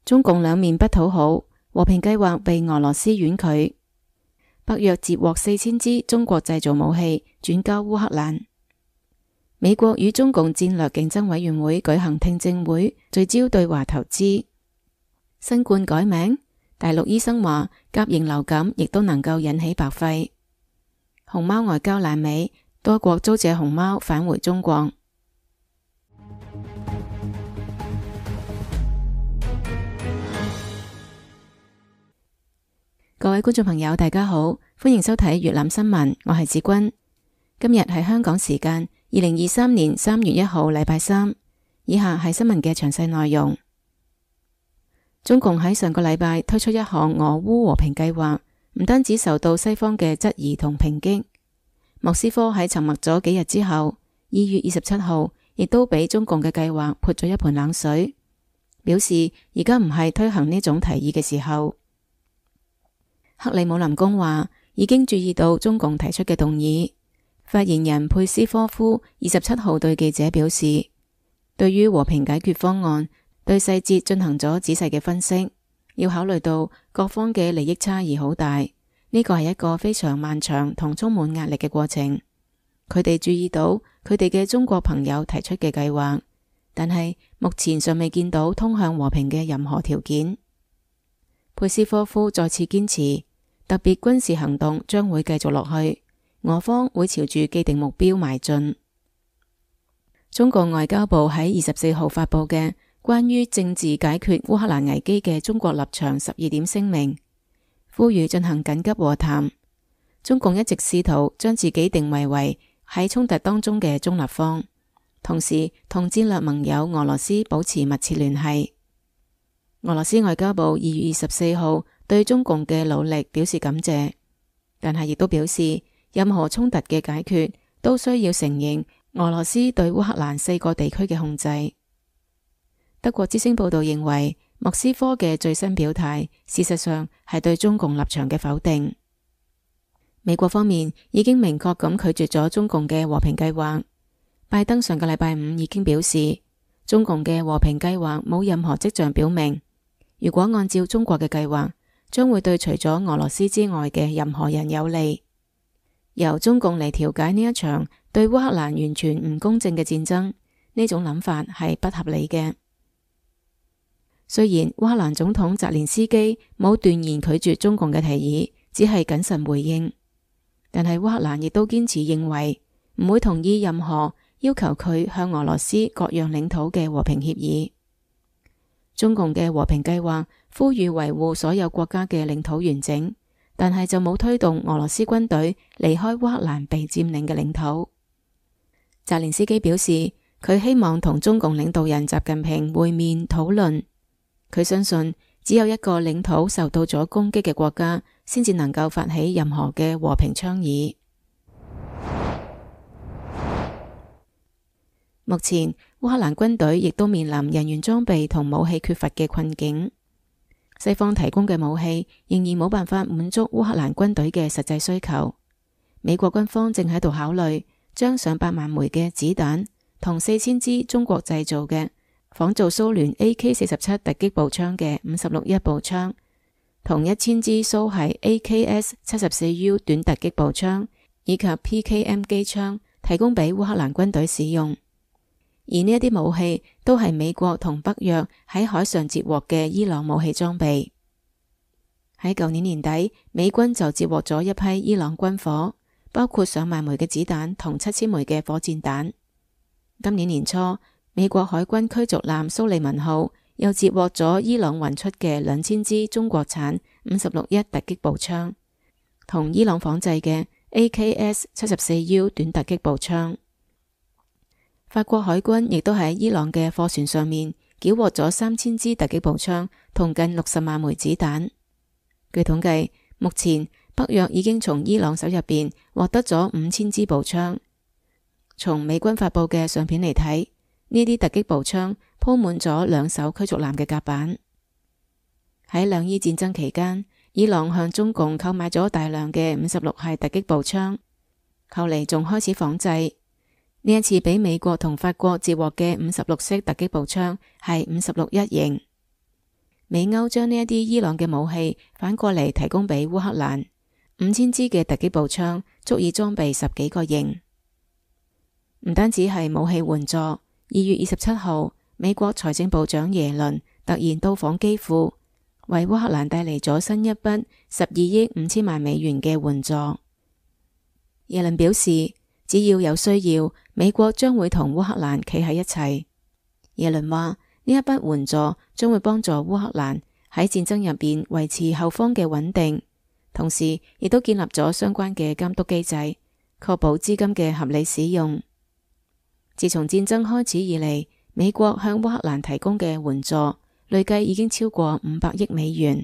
中共兩面不討好，和平計劃被俄羅斯婉拒。北約截獲4000支中國製造武器轉交烏克蘭。美國與中共戰略競爭委員會舉行聽證會，聚焦對華投資。新冠改名，大陸醫生話甲型流感亦都能夠引起白肺。熊貓外交爛尾，多國租借熊貓返回中國。各位觀眾朋友大家好，歡迎收睇粵覽新聞，我係子君。今日係香港時間2023年3月1號禮拜三。以下係新聞嘅詳細內容。中共喺上個禮拜推出一項俄烏和平計劃，唔單止受到西方嘅質疑同抨擊，莫斯科喺沉默咗幾日之後，2月27號亦都俾中共嘅計劃潑咗一盆冷水，表示而家唔係推行呢種提議嘅時候。克里姆林宮話已經注意到中共提出嘅動議。發言人佩斯科夫27號對記者表示，對於和平解決方案，對細節進行咗仔細嘅分析，要考慮到各方嘅利益差異好大，呢個係一個非常漫長同充滿壓力嘅過程。佢哋注意到佢哋嘅中國朋友提出嘅計劃，但係目前尚未見到通向和平嘅任何條件。佩斯科夫再次堅持，特別軍事行動將會繼續落去，俄方會朝住既定目標邁進。中國外交部喺24號發布嘅關於政治解決烏克蘭危機嘅中國立場12點聲明，呼籲進行緊急和談。中共一直試圖將自己定位為喺衝突當中嘅中立方，同時同戰略盟友俄羅斯保持密切聯繫。俄羅斯外交部2月24號對中共嘅努力表示感謝，但係亦都表示任何衝突嘅解決都需要承認俄羅斯對烏克蘭4個地區嘅控制。德國之聲報道認為，莫斯科嘅最新表態事實上係對中共立場嘅否定。美國方面已經明確咁拒絕咗中共嘅和平計劃。拜登上個禮拜5已經表示，中共嘅和平計劃冇任何跡象表明，如果按照中國嘅計劃，將會對除咗俄羅斯之外嘅任何人有利。由中共嚟調解呢一場對烏克蘭完全唔公正嘅戰爭，呢種諗法係不合理嘅。雖然烏克蘭總統澤連斯基冇斷言拒絕中共嘅提議，只係謹慎回應，但係烏克蘭亦都堅持認為唔會同意任何要求佢向俄羅斯割讓領土嘅和平協議。中共嘅和平計劃呼籲維護所有國家嘅領土完整，但係就冇推動俄羅斯軍隊離開烏克蘭被佔領嘅領土。澤連斯基表示，佢希望同中共領導人習近平會面討論。佢相信只有一個領土受到咗攻擊嘅國家，先至能夠發起任何嘅和平倡議。目前烏克蘭軍隊亦都面臨人員裝備同武器缺乏嘅困境，西方提供嘅武器仍然冇辦法滿足烏克蘭軍隊嘅實際需求。美國軍方正喺度考慮將上百萬枚嘅子彈同4000支中國製造嘅仿造蘇聯 AK-47 突擊步槍嘅56-1步槍同1000支蘇系 AKS-74U 短突擊步槍以及 PKM 機槍提供俾烏克蘭軍隊使用。而呢一啲武器都係美國同北約喺海上截獲嘅伊朗武器裝備。喺舊年年底，美軍就截獲咗一批伊朗軍火，包括上萬枚嘅子彈同7000枚嘅火箭彈。今年年初，美國海軍驅逐艦蘇利文號又截獲咗伊朗運出嘅2000支中國產56-1突擊步槍，同伊朗仿製嘅 AKS-74U 短突擊步槍。法國海軍亦都喺伊朗嘅貨船上面繳獲咗3000支突擊步槍同近60萬枚子彈。據統計，目前北約已經從伊朗手入邊獲得咗5000支步槍。從美軍發佈嘅相片嚟睇，呢啲突擊步槍鋪滿咗2艘驅逐艦嘅甲板。喺兩伊戰爭期間，伊朗向中共購買咗大量嘅56系突擊步槍，後嚟仲開始仿製。呢一次俾美國同法國截獲嘅56式突擊步槍係56-1型。 美歐將呢一啲伊朗嘅武器反過嚟提供俾烏克蘭，5000支嘅突擊步槍足以裝備10幾個營。唔單止係武器援助，2月27號，美國財政部長耶倫突然到訪基輔，為烏克蘭帶嚟咗新一筆12億5千萬美元嘅援助。耶倫表示，只要有需要，美國將會同烏克蘭企喺一齊。耶倫話，呢一筆援助將會幫助烏克蘭喺戰爭入邊維持後方嘅穩定，同時亦都建立咗相關嘅監督機制，確保資金嘅合理使用。自從戰爭開始以嚟，美國向烏克蘭提供嘅援助累計已經超過500億美元。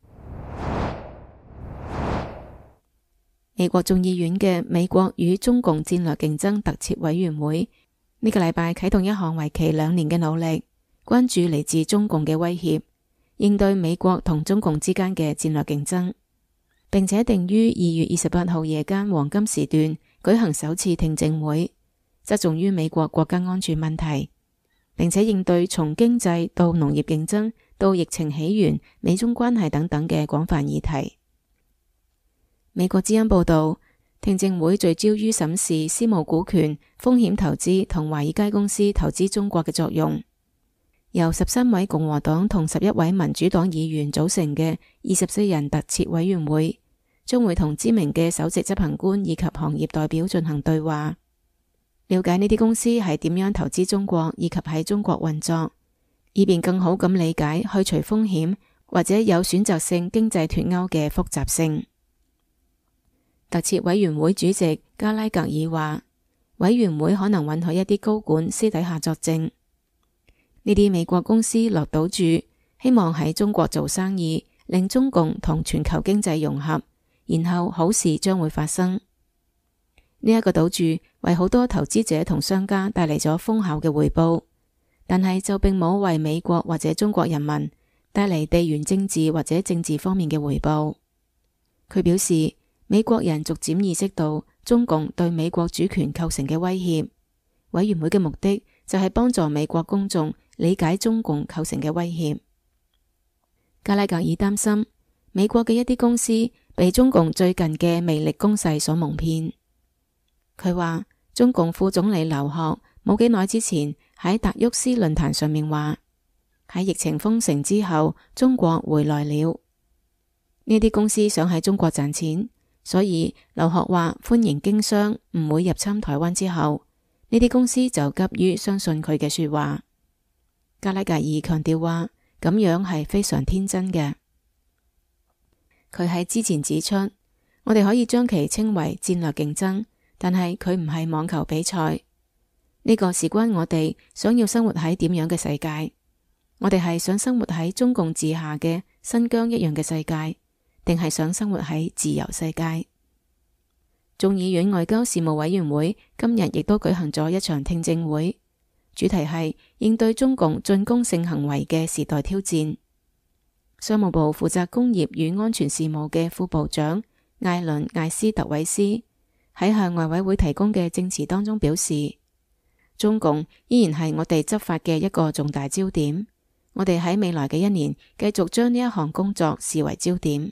美國眾議院嘅美國與中共戰略競爭特設委員會呢個禮拜啟動一項為期2年嘅努力，關注嚟自中共嘅威脅，應對美國同中共之間嘅戰略競爭，並且定於2月28號夜間黃金時段舉行首次聽證會，側重於美國國家安全問題，並且應對從經濟到農業競爭到疫情起源、美中關係等等嘅廣泛議題。美國之音報道，聽證會聚焦於審視私募股權、風險投資同華爾街公司投資中國嘅作用。由13位共和黨同11位民主黨議員組成嘅24人特設委員會，將會同知名嘅首席執行官以及行業代表進行對話，了解呢啲公司係點樣投資中國以及喺中國運作，以便更好咁理解去除風險或者有選擇性經濟脫鈎嘅複雜性。特設委員會主席加拉格爾話，委員會可能允許一啲高管私底下作證。呢啲美國公司落賭注，希望喺中國做生意，令中共同全球經濟融合，然後好事將會發生。呢一個賭注為好多投資者同商家帶嚟咗豐厚嘅回報，但係就並冇為美國或者中國人民帶嚟地緣政治或者政治方面嘅回報。佢表示，美國人逐漸意識到中共對美國主權構成嘅威脅，委員會嘅目的就係幫助美國公眾理解中共構成嘅威脅。加拉格爾擔心美國嘅一啲公司被中共最近嘅魅力攻勢所蒙騙。佢話，中共副總理劉鶴冇幾耐之前喺達沃斯論壇上面話，喺疫情封城之後，中國回來了。呢啲公司想喺中國賺錢，所以劉鶴話歡迎經商，唔會入侵台灣之後，呢啲公司就急於相信佢嘅說話。加拉格爾強調話，咁樣係非常天真嘅。佢喺之前指出，我哋可以將其稱為戰略競爭，但係佢唔係網球比賽。呢個事關我哋想要生活喺點樣嘅世界。我哋係想生活喺中共治下嘅新疆一樣嘅世界，定係想生活喺自由世界？眾議院外交事務委員會今日亦都舉行咗一場聽證會，主題係應對中共進攻性行為嘅時代挑戰。商務部負責工業與安全事務嘅副部長艾倫艾斯特韋斯喺向外委會提供嘅證詞當中表示，中共依然係我哋執法嘅一個重大焦點，我哋喺未來嘅一年繼續將呢一項工作視為焦點。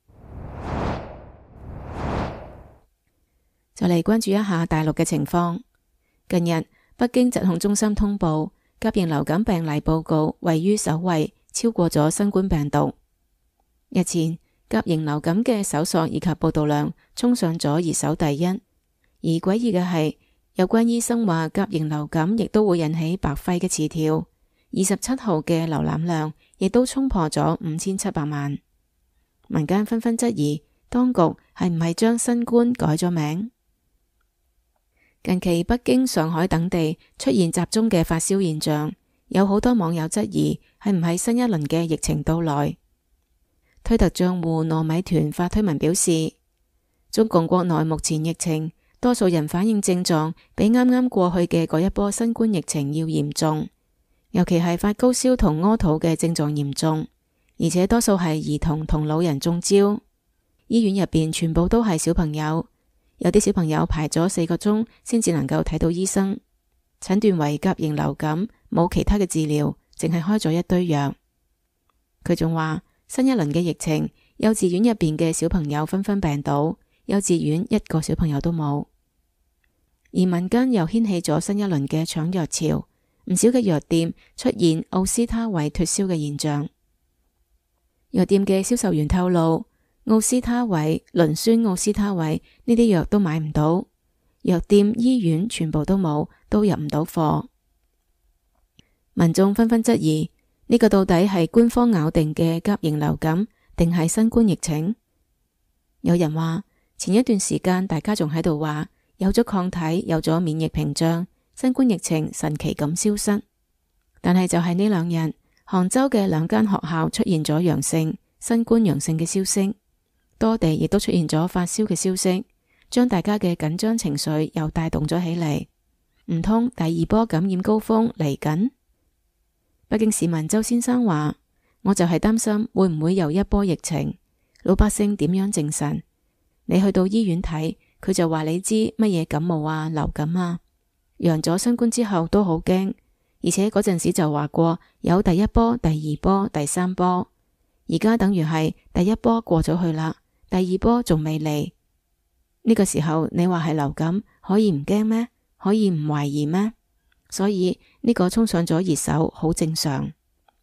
就嚟關注一下大陸嘅情況。近日，北京疾控中心通報甲型流感病例報告位於首位，超過咗新冠病毒。日前，甲型流感嘅搜索以及報道量衝上咗熱搜第一，而詭異嘅係，有關醫生話甲型流感亦都會引起白肺嘅詞條，27號嘅瀏覽量亦都衝破咗5700萬。民間紛紛質疑，當局係唔係將新冠改咗名？近期北京、上海等地出現集中嘅發燒現象，有好多網友質疑係唔係新一輪嘅疫情到來。推特賬戶糯米團發推文表示，中共國內目前疫情，多數人反映症狀比啱啱過去嘅嗰一波新冠疫情要嚴重，尤其係發高燒同屙肚嘅症狀嚴重，而且多數係兒童同老人中招。醫院入邊全部都係小朋友。有啲小朋友排咗4個鐘先至能夠睇到醫生，診斷為甲型流感，冇其他嘅治療，淨係開咗一堆藥。 佢仲話新一輪嘅疫情，幼稚園入邊嘅小朋友紛紛病倒，幼稚園一個小朋友都冇。而民間又掀起咗新一輪嘅搶藥潮，唔少嘅藥店出現奧司他韋脫銷嘅現象。藥店嘅銷售員透露，奧司他韋、磷酸奧司他韋呢啲藥都買唔到，藥店、醫院全部都冇，都入唔到貨。民眾紛紛質疑，呢個到底係官方咬定嘅甲型流感，定係新冠疫情？有人話，前一段時間大家仲喺度話，有咗抗體，有咗免疫屏障，新冠疫情神奇咁消失。但係就係呢兩日，杭州嘅2間學校出現咗陽性，新冠陽性嘅消息，多地亦都出現咗發燒嘅消息，將大家嘅緊張情緒又帶動咗起嚟。唔通第二波感染高峰嚟緊？北京市民周先生話，我就係擔心會唔會又一波疫情，老百姓點樣精神？你去到醫院睇，佢就話你知乜嘢感冒啊、流感啊，陽咗新冠之後都好驚，而且嗰陣時就話過有第一波、第二波、第三波，而家等於係第一波過咗去啦，第二波仲未嚟。呢個時候你話係流感，可以唔驚咩？可以唔懷疑咩？所以呢個衝上咗熱搜，好正常。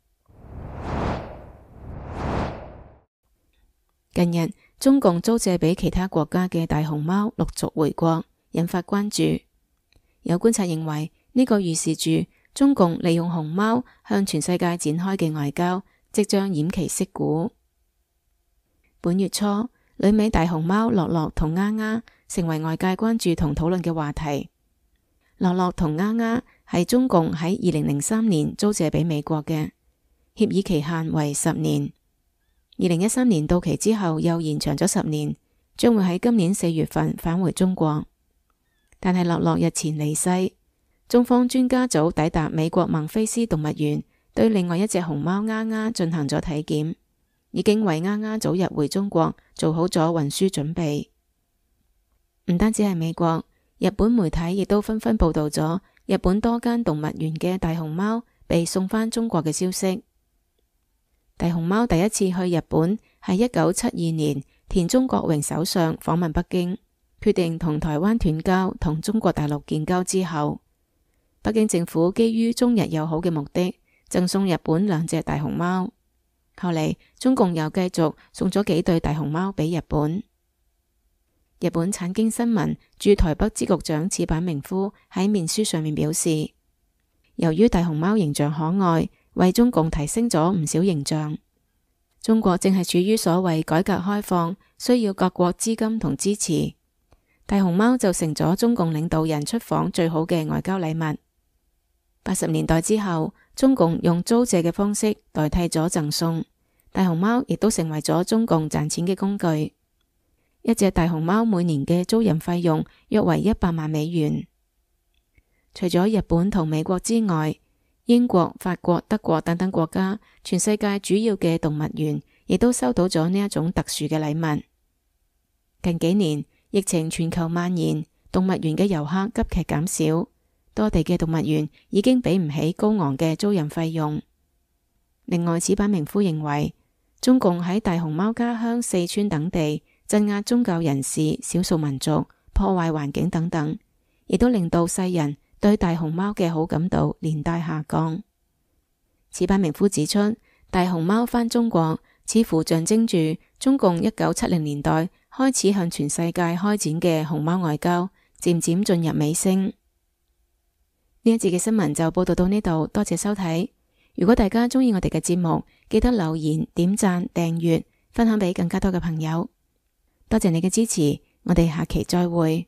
近日，中共租借俾其他國家嘅大熊貓陸續回國，引發關注。有觀察認為，呢個預示住中共利用熊貓向全世界展開嘅外交即將偃旗息鼓。本月初，旅美大熊貓樂樂同丫丫成為外界關注同討論嘅話題。樂樂同丫丫係中共喺2003年租借俾美國嘅，協議期限為10年。2013年到期之後又延長咗10年，將會喺今年4月份返回中國。但係樂樂日前離世，中方專家組抵達美國孟菲斯動物園，對另外一隻熊貓丫丫進行咗體檢，已經為丫丫早日回中國做好咗運輸準備。唔單止係美國，日本媒體亦都紛紛報道咗日本多間動物園嘅大熊貓被送返中國嘅消息。大熊貓第一次去日本係1972年，田中角榮首相訪問北京，決定同台灣斷交，同中國大陸建交之後，北京政府基於中日友好嘅目的，贈送日本2隻大熊貓。後嚟中共又繼續送咗幾對大熊貓俾日本。日本產經新聞駐台北支局長矢板明夫喺面書上面表示，由於大熊貓形象可愛，為中共提升咗唔少形象。中國正係處於所謂改革開放，需要各國資金同支持。大熊貓就成咗中共領導人出訪最好嘅外交禮物。80年代之後，中共用租借嘅方式代替咗贈送，大熊貓亦都成為咗中共賺錢嘅工具。一隻大熊貓每年嘅租賃費用約為100萬美元。除咗日本同美國之外，英國、法國、德國等等國家，全世界主要嘅動物園亦都收到咗呢一種特殊嘅禮物。近幾年，疫情全球蔓延，動物園嘅遊客急劇減少，多地嘅動物園已經俾唔起高昂嘅租賃費用。另外，矢板明夫認為，中共喺大熊貓家鄉四川等地鎮壓宗教人士、少數民族、破壞環境等等，亦都令到世人對大熊貓嘅好感度連帶下降。矢板明夫指出，大熊貓返中國似乎象徵住中共1970年代開始向全世界開展嘅熊貓外交漸漸進入尾聲。呢一節嘅新聞就報道到呢度，多謝收睇。如果大家鍾意我哋嘅節目，記得留言、點讚、訂閱、分享俾更加多嘅朋友。多謝你嘅支持，我哋下期再會。